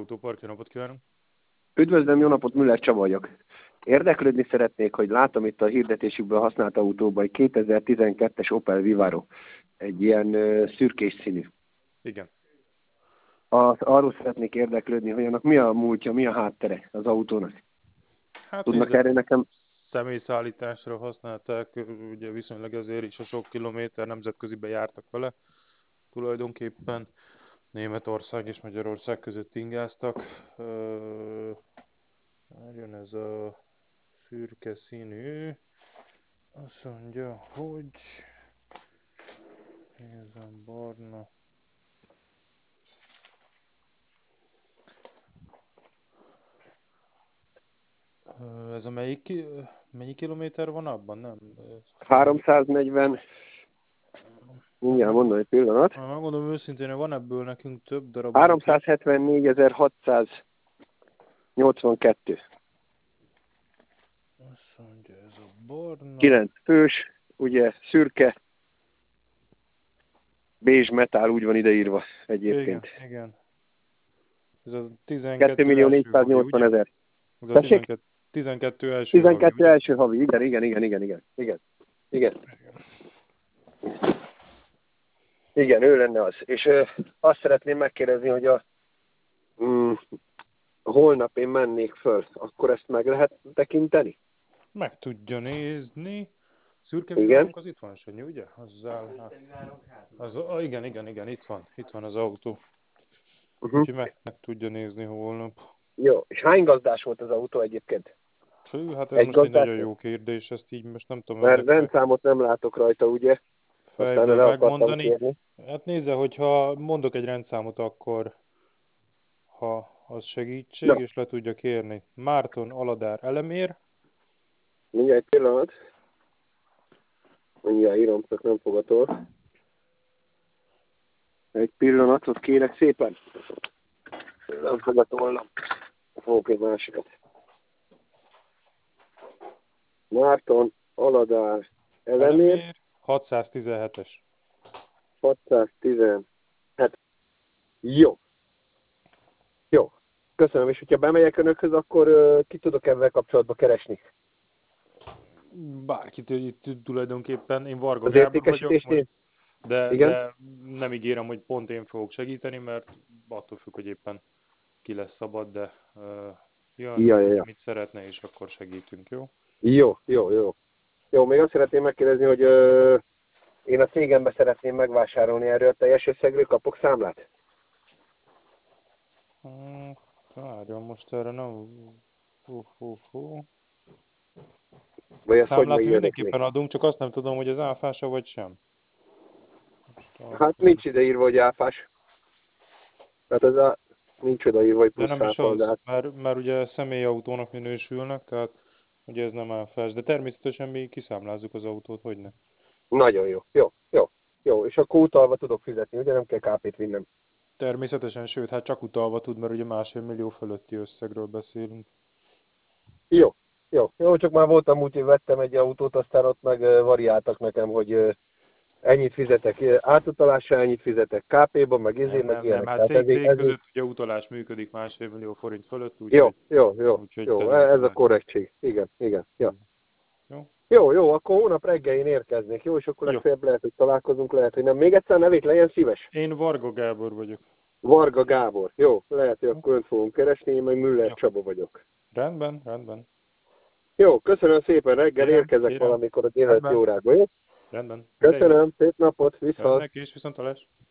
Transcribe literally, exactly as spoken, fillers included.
Autópark, jó napot kívánok! Üdvözlöm, jó napot, Müller Csaba vagyok. Érdeklődni szeretnék, hogy látom itt a hirdetésükből használt autóban egy kétezer-tizenkettes Opel Vivaro, egy ilyen uh, szürkés színű. Igen. Az, arról szeretnék érdeklődni, hogy annak mi a múltja, mi a háttere az autónak. Hát Tudnak nézze, erre nekem? személyszállításra használták, ugye viszonylag ezért is a sok kilométer, nemzetközibe jártak vele. Tulajdonképpen Németország és Magyarország között ingáztak. Jön ez a szürke színű. Azt mondja, hogy nézem, barna. Ez a melyik, mennyi kilométer van abban? Nem? háromszáznegyven, mindjárt mondom egy pillanat. Ha megmondom őszintén, hogy van ebből nekünk több darab. háromszázhetvennégyezer-hatszáznyolcvankettő. Azt mondja, ez a barna. kilenc fős, ugye szürke, bézs metál, úgy van ideírva egyébként. Igen, igen. Ez a tizenkettő kettő millió négyszáznyolcvan ezer. Ez a tizenkettő, tizenkettő első tizenkettő havi, első havi, igen, igen, igen, igen, igen, igen, igen. Igen, ő lenne az. És ö, azt szeretném megkérdezni, hogy a mm, holnap én mennék föl, akkor ezt meg lehet tekinteni? meg tudja nézni. Szürke Igen. villánk az itt van, Sanyi, ugye? Az áll, hát. Az, ah, igen, igen, igen, itt van. Itt van az autó. Uh-huh. Úgyhogy meg, meg tudja nézni holnap. Jó, és hány gazdás volt az autó egyébként? Fő, hát ez Egy most egy gazdás? nagyon jó kérdés, ezt így most nem tudom. Mert rendszámot nem látok rajta, ugye? Aztán fejből le akartam megmondani. kérni. Hát nézze, hogyha mondok egy rendszámot, akkor ha az segítség, Na. és le tudja kérni. Márton Aladár Elemér. Mindjárt egy pillanat. Mindjárt írom, csak nem fogatol. Egy pillanatot kérek szépen. Nem fogatolnom. Fogok egy másikat. Márton, Aladár, Elemér. Elemér hatszáztizenhetes. hatszáztizenhet. Jó. Jó. Köszönöm, és hogyha bemegyek önökhöz, akkor uh, ki tudok ezzel kapcsolatba keresni? Bárkit itt tulajdonképpen, én Varga Az Gábor vagyok értékesítésnél? most, de, Igen? de nem ígérem, hogy pont én fogok segíteni, mert attól függ, hogy éppen ki lesz szabad, de uh, jön, Ja, ja, ja. mit szeretne, és akkor segítünk, jó? Jó, jó, jó. Jó, még azt szeretném megkérdezni, hogy uh, én a cégembe szeretném megvásárolni erről a teljes összegről, kapok számlát? Hmm, várjon, most erre nem... Hú, hú, hú. Vagy ezt Számlát hogy mi mindenképpen megérdekli? adunk, csak azt nem tudom, hogy az áfása vagy sem. Most Hát nincs ideírva, hogy áfás. Tehát ez a... nincs odaírva, hogy de plusz nem is áfa, de az, hát... mert, mert ugye személyautónak minősülnek, tehát ugye ez nem áfás, de természetesen mi kiszámlázzuk az autót, hogy ne. Nagyon jó. Jó, jó. Jó, és akkor utalva tudok fizetni, ugye nem kell kápét vinnem. Természetesen, sőt, hát csak utalva tud, mert ugye másfél millió fölötti összegről beszélünk. Jó, jó. Jó, csak már voltam úgy, hogy vettem egy autót, aztán ott meg uh, variáltak nekem, hogy uh, ennyit fizetek átutalásra, ennyit fizetek ká pé-ban, meg izé, Nem, meg nem, nem, ilyenek. hát Tehát cég, ez, cég ez, között ugye utalás működik másfél millió forint fölött, jó, úgyhogy, jó, jó, úgyhogy jó, ez a természetesen. korrektség. Igen, igen, ja. Jó? Jó, jó, akkor hónap reggel én érkeznék, jó, és akkor Jó. legfeljebb lehet, hogy találkozunk, lehet, hogy nem. Még egyszer a nevét legyen szíves. Én Varga Gábor vagyok. Varga Gábor. Jó, lehet, hogy Jó. akkor önt fogunk keresni, én meg Müller Jó. Csaba vagyok. Rendben, rendben. Jó, köszönöm szépen, reggel Kérem, érkezek kérem. valamikor a délelőtti Rendben. órákban, jó? Rendben. Köszönöm, szép napot, viszont. Önnek is, viszontlátásra.